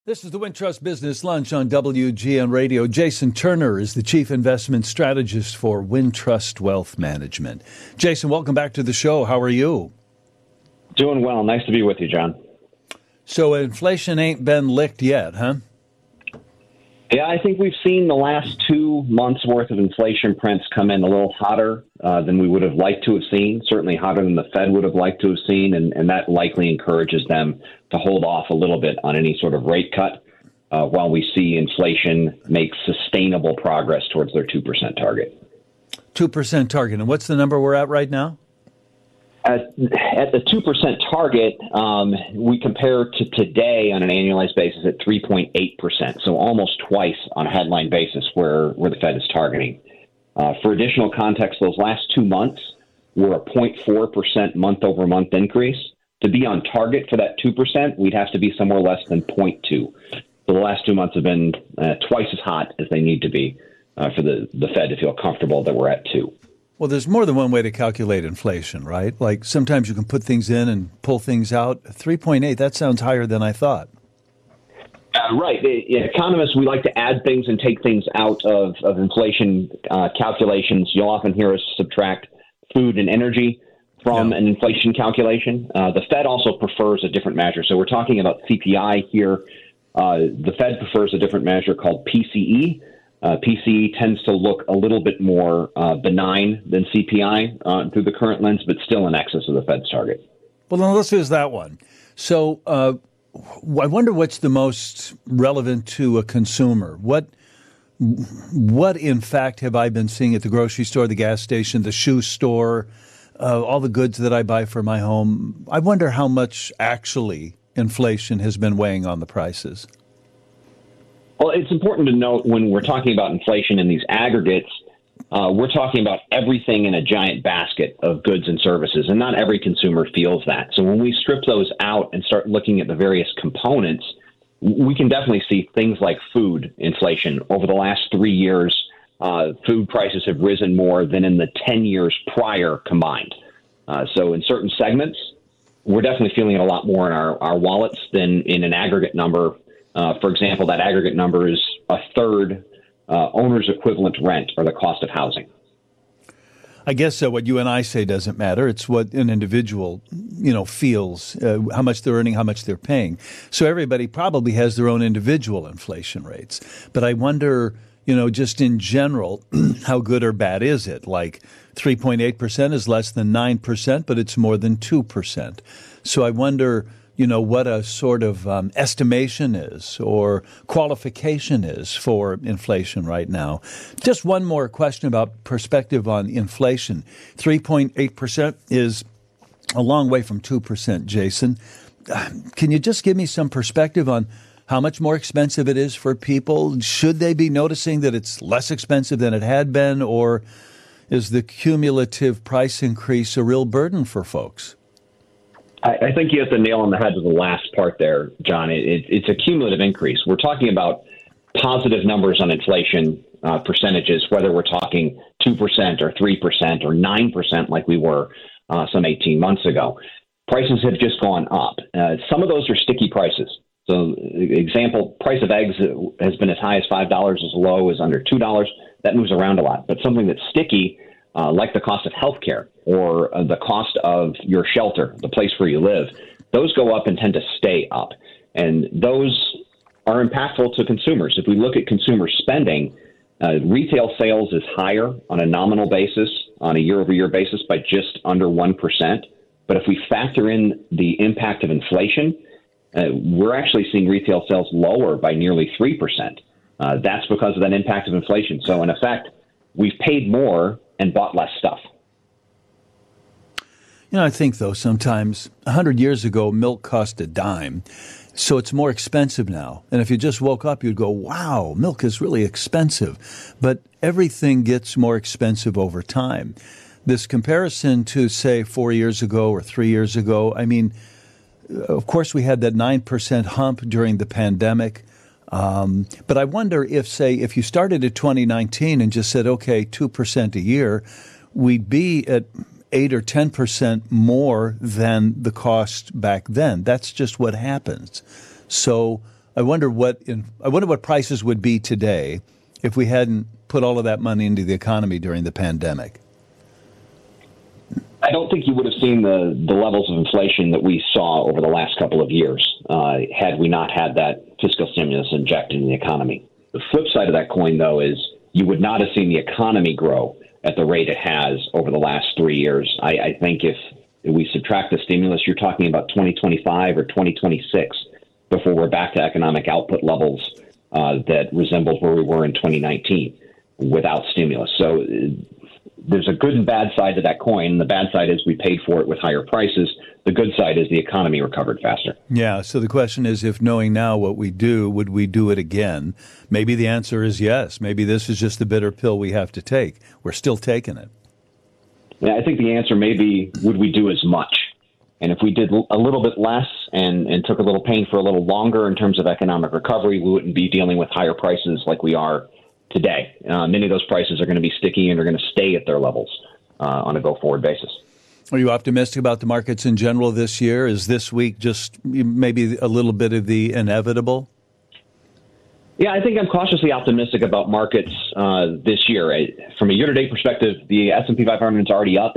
This is the Wintrust Business Lunch on WGN Radio. Jason Turner is the Chief Investment Strategist for Wintrust Wealth Management. Jason, welcome back to the show. How are you? Doing well. Nice to be with you, John. So inflation ain't been licked yet, huh? Yeah, I think we've seen the last 2 months' worth of inflation prints come in a little hotter than we would have liked to have seen, certainly hotter than the Fed would have liked to have seen, and that likely encourages them to hold off a little bit on any sort of rate cut while we see inflation make sustainable progress towards their 2% target. 2% target. And what's the number we're at right now? At the 2% target, we compare to today on an annualized basis at 3.8%, so almost twice on a headline basis where the Fed is targeting. For additional context, those last 2 months were a 0.4% month-over-month increase. To be on target for that 2%, we'd have to be somewhere less than 0.2. So the last 2 months have been twice as hot as they need to be for the Fed to feel comfortable that we're at 2. Well, there's more than one way to calculate inflation, right? Like sometimes you can put things in and pull things out. 3.8, that sounds higher than I thought. Right. Economists, we like to add things and take things out of inflation calculations. You'll often hear us subtract food and energy from an inflation calculation. The Fed also prefers a different measure. So we're talking about CPI here. The Fed prefers a different measure called PCE. PCE tends to look a little bit more benign than CPI through the current lens, but still in excess of the Fed's target. Well, then let's use that one. So I wonder what's the most relevant to a consumer. What in fact have I been seeing at the grocery store, the gas station, the shoe store, all the goods that I buy for my home? I wonder how much actually inflation has been weighing on the prices. Well, it's important to note when we're talking about inflation in these aggregates, we're talking about everything in a giant basket of goods and services, and not every consumer feels that. So when we strip those out and start looking at the various components, we can definitely see things like food inflation. Over the last 3 years, food prices have risen more than in the 10 years prior combined. So in certain segments, we're definitely feeling it a lot more in our wallets than in an aggregate number. For example, that aggregate number is a third owner's equivalent rent or the cost of housing. I guess what you and I say doesn't matter. It's what an individual, feels, how much they're earning, how much they're paying. So everybody probably has their own individual inflation rates. But I wonder, just in general, how good or bad is it? Like 3.8% is less than 9%, but it's more than 2%. So I wonder, what a sort of estimation is or qualification is for inflation right now. Just one more question about perspective on inflation. 3.8% is a long way from 2%, Jason. Can you just give me some perspective on how much more expensive it is for people? Should they be noticing that it's less expensive than it had been, or is the cumulative price increase a real burden for folks? I think you hit the nail on the head with the last part there, John. It's a cumulative increase. We're talking about positive numbers on inflation percentages, whether we're talking 2% or 3% or 9% like we were some 18 months ago. Prices have just gone up. Some of those are sticky prices. So, example, price of eggs has been as high as $5, as low as under $2. That moves around a lot. But something that's sticky, like the cost of healthcare or the cost of your shelter, the place where you live, those go up and tend to stay up. And those are impactful to consumers. If we look at consumer spending, retail sales is higher on a nominal basis, on a year-over-year basis, by just under 1%. But if we factor in the impact of inflation, we're actually seeing retail sales lower by nearly 3%. That's because of that impact of inflation. So in effect, we've paid more and bought less stuff. I think, though, sometimes 100 years ago, milk cost a dime. So it's more expensive now. And if you just woke up, you'd go, wow, milk is really expensive. But everything gets more expensive over time. This comparison to, say, 4 years ago or 3 years ago, of course, we had that 9% hump during the pandemic. But I wonder if you started at 2019 and just said, okay, 2% a year, we'd be at 8 or 10% more than the cost back then. That's just what happens. So I wonder what prices would be today if we hadn't put all of that money into the economy during the pandemic. I don't think you would have seen the levels of inflation that we saw over the last couple of years had we not had that fiscal stimulus injected in the economy. The flip side of that coin, though, is you would not have seen the economy grow at the rate it has over the last 3 years. I think if we subtract the stimulus, you're talking about 2025 or 2026 before we're back to economic output levels that resembled where we were in 2019 without stimulus. So there's a good and bad side to that coin. The bad side is we paid for it with higher prices. The good side is the economy recovered faster. Yeah, so the question is, if knowing now what we do, would we do it again? Maybe the answer is yes. Maybe this is just the bitter pill we have to take. We're still taking it. Yeah, I think the answer may be, would we do as much? And if we did a little bit less and took a little pain for a little longer in terms of economic recovery, we wouldn't be dealing with higher prices like we are today. Many of those prices are going to be sticky and are going to stay at their levels on a go-forward basis. Are you optimistic about the markets in general this year? Is this week just maybe a little bit of the inevitable? Yeah, I think I'm cautiously optimistic about markets this year. From a year-to-date perspective, the S&P 500 is already up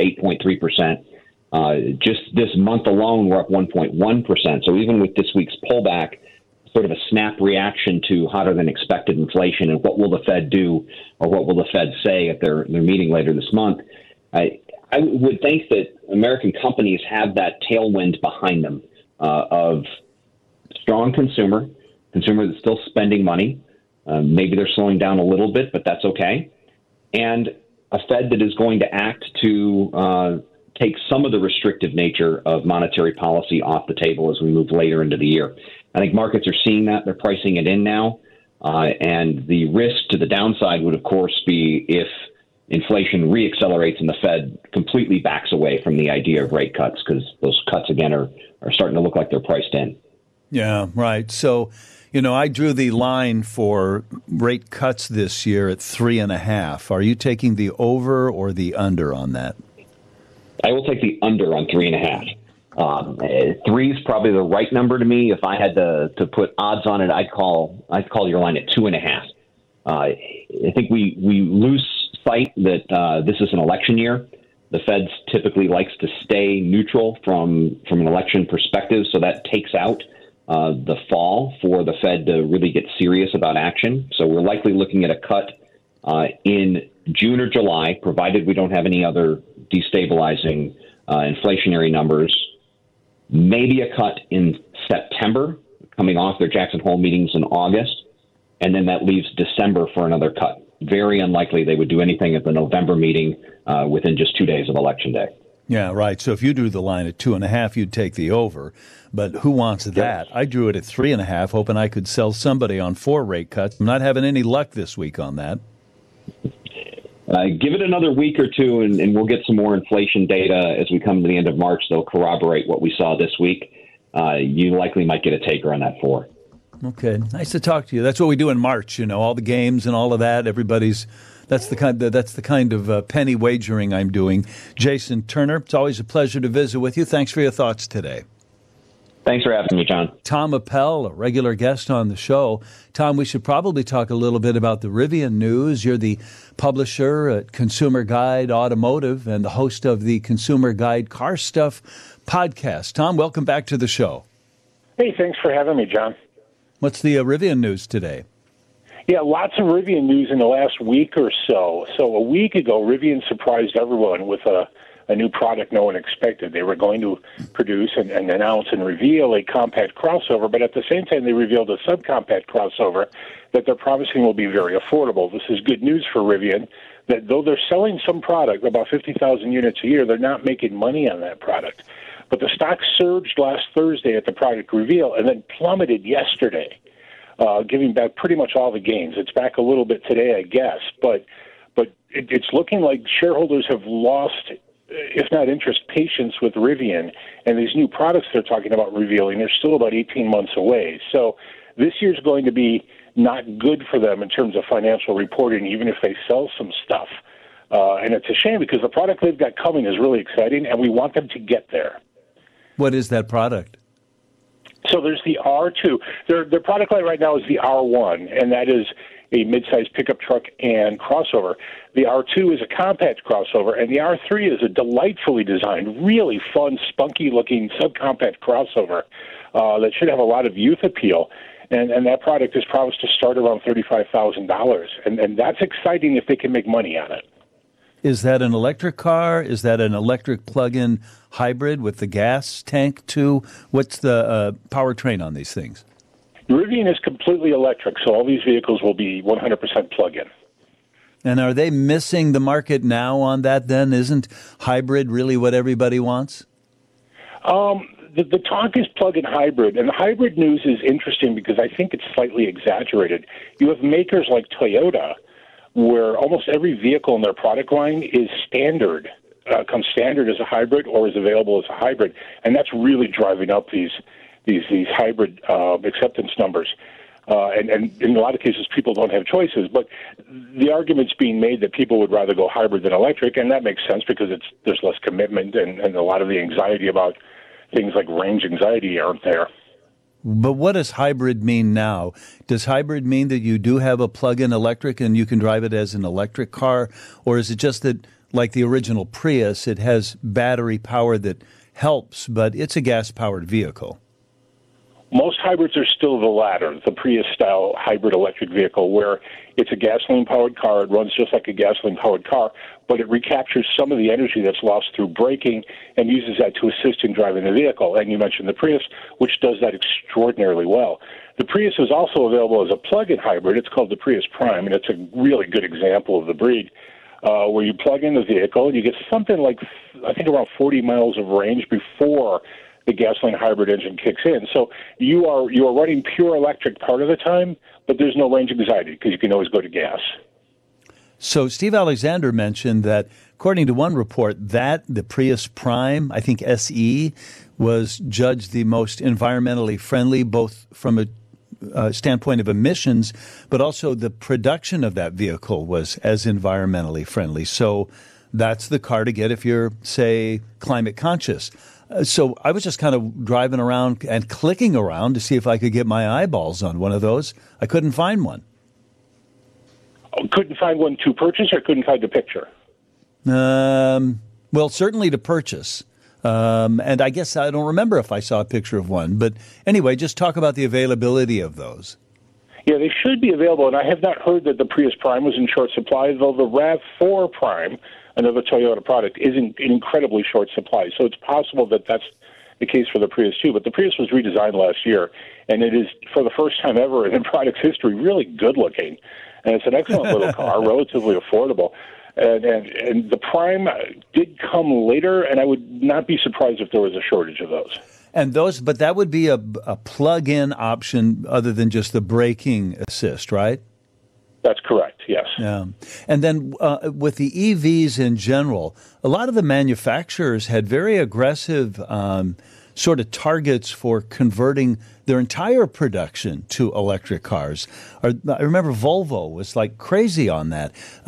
8.3%. Just this month alone, we're up 1.1%. So even with this week's pullback, sort of a snap reaction to hotter than expected inflation and what will the Fed do or what will the Fed say at their meeting later this month, I would think that American companies have that tailwind behind them of strong consumer that's still spending money. Maybe they're slowing down a little bit, but that's okay. And a Fed that is going to act to take some of the restrictive nature of monetary policy off the table as we move later into the year. I think markets are seeing that. They're pricing it in now. And the risk to the downside would, of course, be if inflation reaccelerates and the Fed completely backs away from the idea of rate cuts, because those cuts, again, are starting to look like they're priced in. Yeah, right. So, I drew the line for rate cuts this year at 3.5. Are you taking the over or the under on that? I will take the under on 3.5. 3 is probably the right number to me. If I had to put odds on it, I'd call your line at 2.5. I think we lose sight that this is an election year. The Fed typically likes to stay neutral from an election perspective, so that takes out the fall for the Fed to really get serious about action. So we're likely looking at a cut in June or July, provided we don't have any other destabilizing inflationary numbers. Maybe a cut in September, coming off their Jackson Hole meetings in August, and then that leaves December for another cut. Very unlikely they would do anything at the November meeting within just 2 days of Election Day. Yeah, right. So if you drew the line at 2.5, you'd take the over. But who wants that? I drew it at 3.5, hoping I could sell somebody on 4 rate cuts. I'm not having any luck this week on that. Give it another week or two, and we'll get some more inflation data as we come to the end of March. They'll corroborate what we saw this week. You likely might get a taker on that 4. Okay, nice to talk to you. That's what we do in March. All the games and all of that. That's the kind of penny wagering I'm doing. Jason Turner, it's always a pleasure to visit with you. Thanks for your thoughts today. Thanks for having me, John. Tom Appel, a regular guest on the show. Tom, we should probably talk a little bit about the Rivian news. You're the publisher at Consumer Guide Automotive and the host of the Consumer Guide Car Stuff podcast. Tom, welcome back to the show. Hey, thanks for having me, John. What's the Rivian news today? Yeah, lots of Rivian news in the last week or so. So a week ago, Rivian surprised everyone with a new product no one expected. They were going to produce and announce and reveal a compact crossover, but at the same time, they revealed a subcompact crossover that they're promising will be very affordable. This is good news for Rivian, that though they're selling some product, about 50,000 units a year, they're not making money on that product. But the stock surged last Thursday at the product reveal and then plummeted yesterday, giving back pretty much all the gains. It's back a little bit today, I guess, but it's looking like shareholders have lost, if not interest, patience with Rivian, and these new products they're talking about revealing are still about 18 months away. So this year's going to be not good for them in terms of financial reporting, even if they sell some stuff. And it's a shame because the product they've got coming is really exciting, and we want them to get there. What is that product? So there's the R2. Their product line right now is the R1, and that is a mid-sized pickup truck and crossover. The R2 is a compact crossover, and the R3 is a delightfully designed, really fun, spunky-looking subcompact crossover that should have a lot of youth appeal. And that product is promised to start around $35,000, and that's exciting if they can make money on it. Is that an electric car? Is that an electric plug-in hybrid with the gas tank too? What's the powertrain on these things? Rivian is completely electric, so all these vehicles will be 100% plug-in. And are they missing the market now on that then? Isn't hybrid really what everybody wants? The talk is plug-in hybrid, and the hybrid news is interesting because I think it's slightly exaggerated. You have makers like Toyota, where almost every vehicle in their product line is standard, comes standard as a hybrid or is available as a hybrid, and that's really driving up these hybrid acceptance numbers. And in a lot of cases, people don't have choices. But the argument's being made that people would rather go hybrid than electric, and that makes sense because there's less commitment and a lot of the anxiety about things like range anxiety aren't there. But what does hybrid mean now? Does hybrid mean that you do have a plug-in electric and you can drive it as an electric car? Or is it just that, like the original Prius, it has battery power that helps, but it's a gas-powered vehicle? Most hybrids are still the latter, the Prius-style hybrid electric vehicle, where it's a gasoline-powered car. It runs just like a gasoline-powered car, but it recaptures some of the energy that's lost through braking and uses that to assist in driving the vehicle. And you mentioned the Prius, which does that extraordinarily well. The Prius is also available as a plug-in hybrid. It's called the Prius Prime, and it's a really good example of the breed, where you plug in the vehicle and you get something like, I think, around 40 miles of range before the gasoline hybrid engine kicks in. So you are running pure electric part of the time, but there's no range anxiety because you can always go to gas. So Steve Alexander mentioned that, according to one report, that the Prius Prime, I think SE, was judged the most environmentally friendly, both from a standpoint of emissions, but also the production of that vehicle was as environmentally friendly. So that's the car to get if you're, say, climate conscious. So I was just kind of driving around and clicking around to see if I could get my eyeballs on one of those. I couldn't find one. Couldn't find one to purchase, or couldn't find a picture? Well, certainly to purchase. And I guess I don't remember if I saw a picture of one. But anyway, just talk about the availability of those. Yeah, they should be available, and I have not heard that the Prius Prime was in short supply, though the RAV4 Prime, another Toyota product, is in incredibly short supply. So it's possible that that's the case for the Prius too. But the Prius was redesigned last year, and it is, for the first time ever in the product's history, really good looking. And it's an excellent little car, relatively affordable. And the Prime did come later, and I would not be surprised if there was a shortage of those. And those, but that would be a plug-in option other than just the braking assist, right? That's correct, yes. Yeah. And then with the EVs in general, a lot of the manufacturers had very aggressive sort of targets for converting their entire production to electric cars. I remember Volvo was like crazy on that.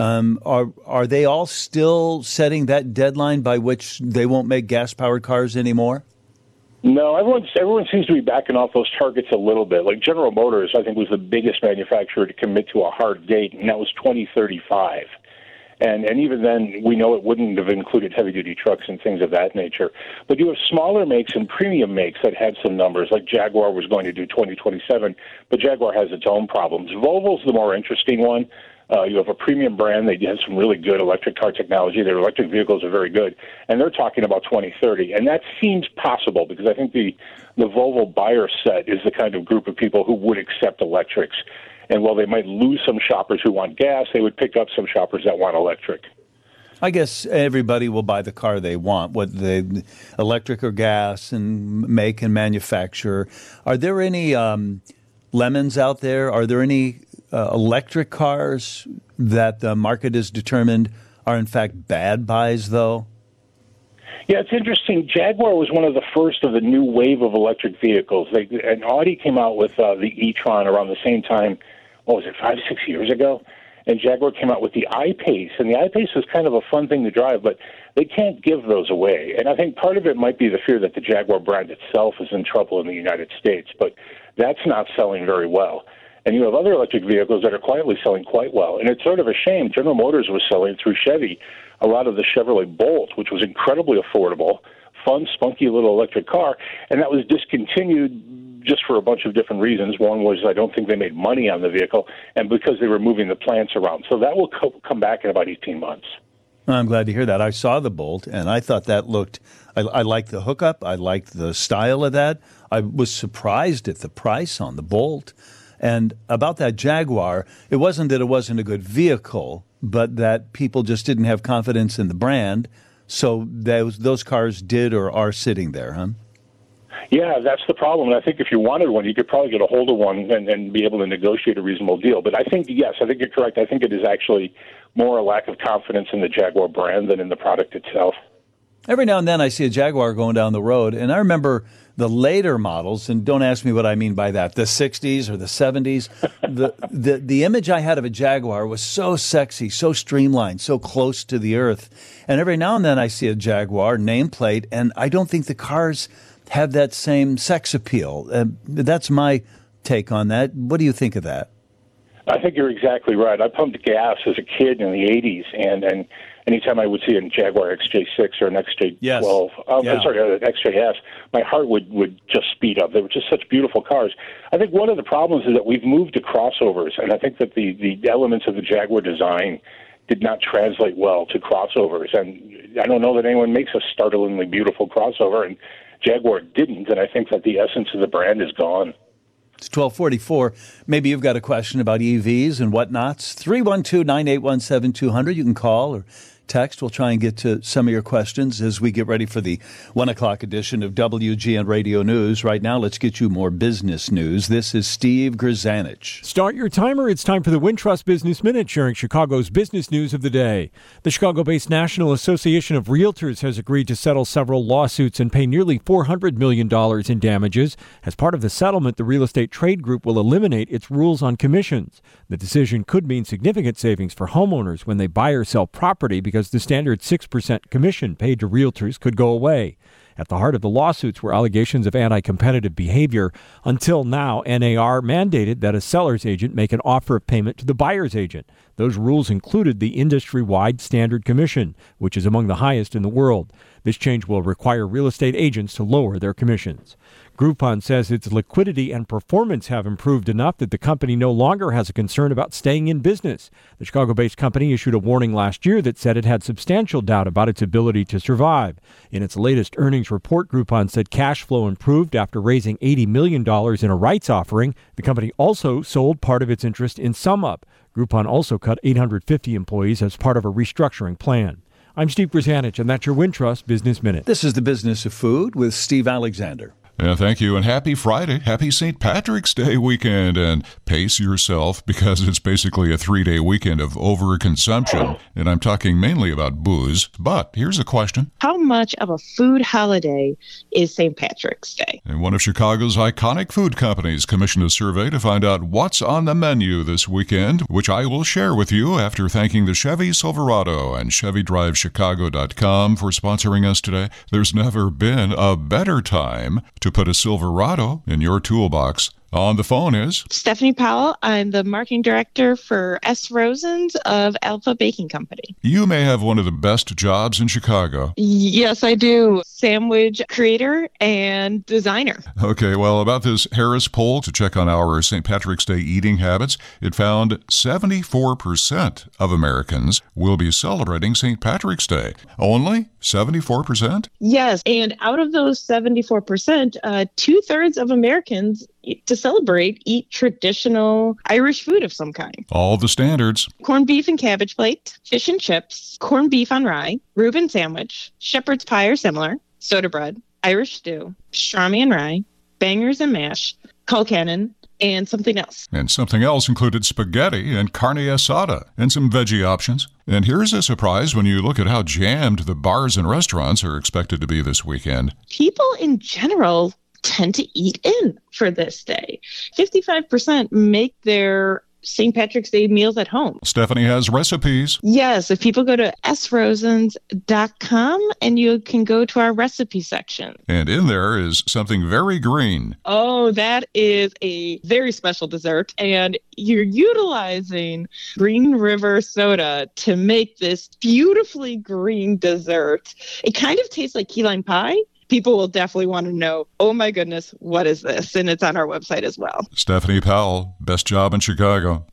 Are they all still setting that deadline by which they won't make gas-powered cars anymore? No, everyone seems to be backing off those targets a little bit. Like General Motors, I think, was the biggest manufacturer to commit to a hard date, and that was 2035. And even then, we know it wouldn't have included heavy-duty trucks and things of that nature. But you have smaller makes and premium makes that had some numbers, like Jaguar was going to do 2027, but Jaguar has its own problems. Volvo's the more interesting one. You have a premium brand. They have some really good electric car technology. Their electric vehicles are very good, and they're talking about 2030. And that seems possible because I think the Volvo buyer set is the kind of group of people who would accept electrics. And while they might lose some shoppers who want gas, they would pick up some shoppers that want electric. I guess everybody will buy the car they want, whether they electric or gas, and make and manufacture. Are there any lemons out there? Are there any electric cars that the market has determined are in fact bad buys, though? Yeah, it's interesting. Jaguar was one of the first of the new wave of electric vehicles. And Audi came out with the e-tron around the same time, 5-6 years ago? and Jaguar came out with the I-Pace, and the I-Pace was kind of a fun thing to drive, but they can't give those away. And I think part of it might be the fear that the Jaguar brand itself is in trouble in the United States, but that's not selling very well. And you have other electric vehicles that are quietly selling quite well. And it's sort of a shame. General Motors was selling through Chevy a lot of the Chevrolet Bolt, which was incredibly affordable, fun, spunky little electric car, and that was discontinued just for a bunch of different reasons. One was I don't think they made money on the vehicle, and because they were moving the plants around. So that will come back in about 18 months. I'm glad to hear that. I saw the Bolt, and I thought that looked I liked the hookup. I liked the style of that. I was surprised at the price on the Bolt. And about that Jaguar, it wasn't that it wasn't a good vehicle, but that people just didn't have confidence in the brand. So those cars did or are sitting there, huh? Yeah, that's the problem. And I think if you wanted one, you could probably get a hold of one and be able to negotiate a reasonable deal. But I think, yes, I think you're correct. I think it is actually more a lack of confidence in the Jaguar brand than in the product itself. Every now and then I see a Jaguar going down the road, and I remember the later models, and don't ask me what I mean by that, the 60s or the 70s. The image I had of a Jaguar was so sexy, so streamlined, so close to the earth. And every now and then I see a Jaguar nameplate, and I don't think the cars have that same sex appeal. That's my take on that. What do you think of that? I think you're exactly right. I pumped gas as a kid in the 80s, and anytime I would see a Jaguar XJ6 or an XJ12, yes. An XJS, my heart would just speed up. They were just such beautiful cars. I think one of the problems is that we've moved to crossovers, and I think that the elements of the Jaguar design did not translate well to crossovers. And I don't know that anyone makes a startlingly beautiful crossover, and Jaguar didn't, and I think that the essence of the brand is gone. It's 1244. Maybe you've got a question about EVs and whatnots. 312-981-7200. You can call or text. We'll try and get to some of your questions as we get ready for the 1 o'clock edition of WGN Radio News. Right now, let's get you more business news. This is Steve Grzanich. Start your timer. It's time for the Wintrust Business Minute, sharing Chicago's business news of the day. The Chicago-based National Association of Realtors has agreed to settle several lawsuits and pay nearly $400 million in damages. As part of the settlement, the real estate trade group will eliminate its rules on commissions. The decision could mean significant savings for homeowners when they buy or sell property because the standard 6% commission paid to realtors could go away. At the heart of the lawsuits were allegations of anti-competitive behavior. Until now, NAR mandated that a seller's agent make an offer of payment to the buyer's agent. Those rules included the industry-wide standard commission, which is among the highest in the world. This change will require real estate agents to lower their commissions. Groupon says its liquidity and performance have improved enough that the company no longer has a concern about staying in business. The Chicago-based company issued a warning last year that said it had substantial doubt about its ability to survive. In its latest earnings report, Groupon said cash flow improved after raising $80 million in a rights offering. The company also sold part of its interest in SumUp. Groupon also cut 850 employees as part of a restructuring plan. I'm Steve Grzanich, and that's your Wintrust Business Minute. This is the Business of Food with Steve Alexander. Yeah, thank you, and happy Friday. Happy St. Patrick's Day weekend, and pace yourself because it's basically a 3-day weekend of overconsumption, and I'm talking mainly about booze. But here's a question. How much of a food holiday is St. Patrick's Day? And one of Chicago's iconic food companies commissioned a survey to find out what's on the menu this weekend, which I will share with you after thanking the Chevy Silverado and ChevyDriveChicago.com for sponsoring us today. There's never been a better time to put a Silverado in your toolbox. On the phone is Stephanie Powell. I'm the marketing director for S. Rosen's of Alpha Baking Company. You may have one of the best jobs in Chicago. Yes, I do. Sandwich creator and designer. Okay, well, about this Harris poll to check on our St. Patrick's Day eating habits, it found 74% of Americans will be celebrating St. Patrick's Day. Only 74%? Yes, and out of those 74%, 2/3 of Americans to celebrate eat traditional Irish food of some kind. All the standards. Corned beef and cabbage plate, fish and chips, corned beef on rye, Reuben sandwich, shepherd's pie or similar, soda bread, Irish stew, pastrami and rye, bangers and mash, colcannon, and something else. And something else included spaghetti and carne asada and some veggie options. And here's a surprise when you look at how jammed the bars and restaurants are expected to be this weekend. People in general tend to eat in for this day. 55% make their St. Patrick's Day meals at home. Stephanie has recipes. Yes, if people go to srosens.com and you can go to our recipe section. And in there is something very green. Oh, that is a very special dessert. And you're utilizing Green River soda to make this beautifully green dessert. It kind of tastes like key lime pie. People will definitely want to know, oh my goodness, what is this? And it's on our website as well. Stephanie Powell, best job in Chicago.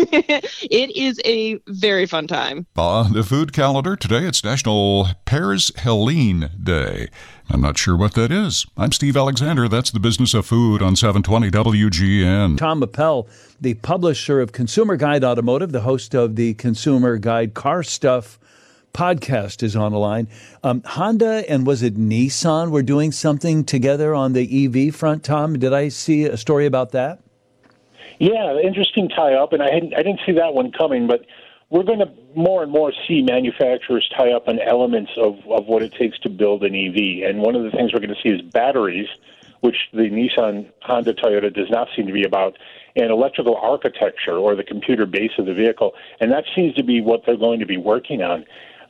It is a very fun time. On the food calendar today, it's National Pears Helene Day. I'm not sure what that is. I'm Steve Alexander. That's the Business of Food on 720 WGN. Tom Appel, the publisher of Consumer Guide Automotive, the host of the Consumer Guide Car Stuff podcast, is on the line. Honda and was it Nissan were doing something together on the EV front, Tom? Did I see a story about that? Yeah, interesting tie-up, and I didn't see that one coming, but we're going to more and more see manufacturers tie up on elements of what it takes to build an EV. And one of the things we're going to see is batteries, which the Nissan, Honda, Toyota does not seem to be about, and electrical architecture or the computer base of the vehicle. And that seems to be what they're going to be working on.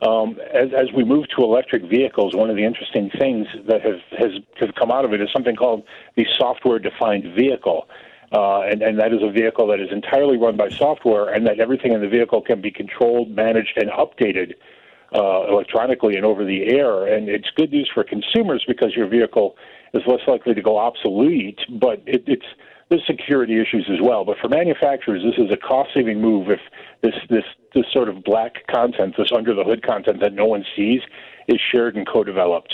As we move to electric vehicles, one of the interesting things that has come out of it is something called the software-defined vehicle. And that is a vehicle that is entirely run by software, and that everything in the vehicle can be controlled, managed, and updated electronically and over the air. And it's good news for consumers because your vehicle is less likely to go obsolete, but there's security issues as well. But for manufacturers, this is a cost-saving move if this sort of black content, this under-the-hood content that no one sees, is shared and co-developed.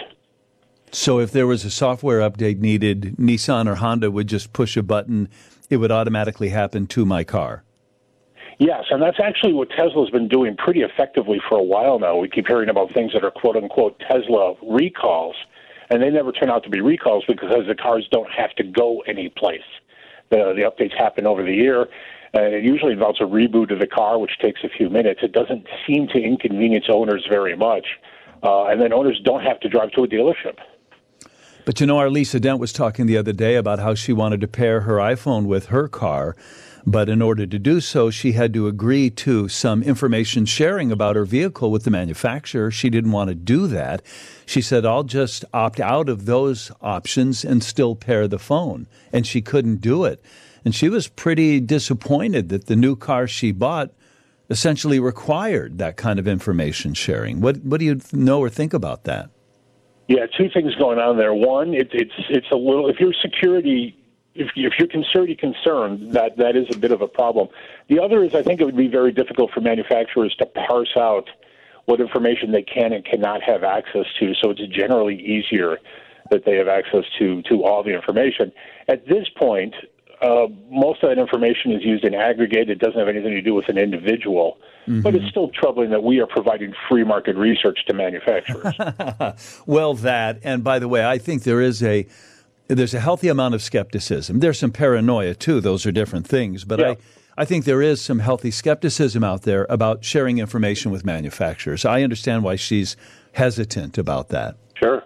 So if there was a software update needed, Nissan or Honda would just push a button, it would automatically happen to my car. Yes, and that's actually what Tesla's been doing pretty effectively for a while now. We keep hearing about things that are quote-unquote Tesla recalls, and they never turn out to be recalls because the cars don't have to go anyplace. The updates happen over the air, and it usually involves a reboot of the car, which takes a few minutes. It doesn't seem to inconvenience owners very much, and then owners don't have to drive to a dealership. But you know, our Lisa Dent was talking the other day about how she wanted to pair her iPhone with her car, but in order to do so, she had to agree to some information sharing about her vehicle with the manufacturer. She didn't want to do that. She said, I'll just opt out of those options and still pair the phone. And she couldn't do it. And she was pretty disappointed that the new car she bought essentially required that kind of information sharing. What do you know or think about that? Yeah, two things going on there. One, it's a little, if you're security, if you're security concerned, that is a bit of a problem. The other is I think it would be very difficult for manufacturers to parse out what information they can and cannot have access to, so it's generally easier that they have access to all the information. At this point, most of that information is used in aggregate. It doesn't have anything to do with an individual. Mm-hmm. But it's still troubling that we are providing free market research to manufacturers. Well, that, and by the way, I think there's a healthy amount of skepticism. There's some paranoia, too. Those are different things. But yeah. I think there is some healthy skepticism out there about sharing information with manufacturers. I understand why she's hesitant about that. Sure.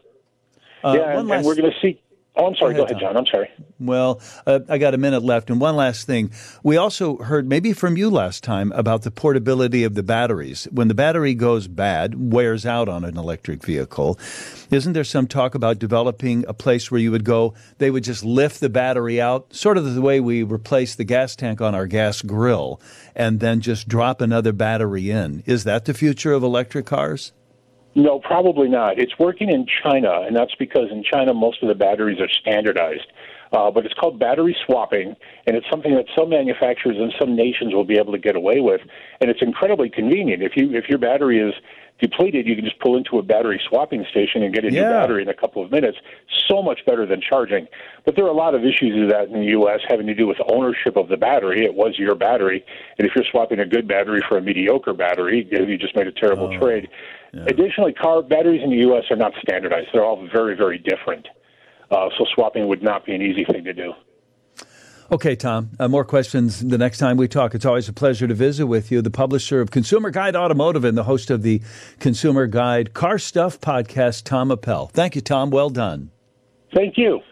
And we're going to see... Oh, I'm sorry. Go ahead, John. I'm sorry. Well, I got a minute left. And one last thing. We also heard, maybe from you last time, about the portability of the batteries. When the battery goes bad, wears out on an electric vehicle, isn't there some talk about developing a place where you would go, they would just lift the battery out, sort of the way we replace the gas tank on our gas grill, and then just drop another battery in? Is that the future of electric cars? No, probably not. It's working in China, and that's because in China most of the batteries are standardized. But it's called battery swapping, and it's something that some manufacturers and some nations will be able to get away with. And it's incredibly convenient. If your battery is depleted, you can just pull into a battery swapping station and get a new battery in a couple of minutes. So much better than charging. But there are a lot of issues with that in the U.S. having to do with ownership of the battery. It was your battery, and if you're swapping a good battery for a mediocre battery, you just made a terrible trade. Yeah. Additionally, car batteries in the U.S. are not standardized. They're all very, very different. So swapping would not be an easy thing to do. Okay, Tom, more questions the next time we talk. It's always a pleasure to visit with you, the publisher of Consumer Guide Automotive and the host of the Consumer Guide Car Stuff podcast, Tom Appel. Thank you, Tom. Well done. Thank you.